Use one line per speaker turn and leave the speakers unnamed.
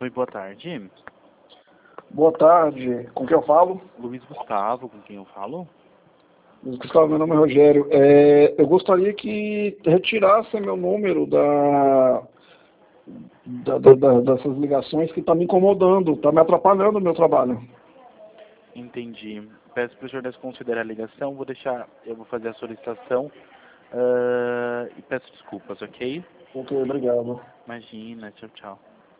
Oi, boa tarde.
Boa tarde, com quem eu falo?
Luiz Gustavo, com quem eu falo?
Luiz Gustavo, meu nome é Rogério. Eu gostaria que retirasse meu número dessas ligações que está me incomodando, está me atrapalhando no meu trabalho.
Entendi. Peço para o senhor desconsiderar a ligação, eu vou fazer a solicitação e peço desculpas, ok?
Ok, obrigado.
Imagina, tchau, tchau.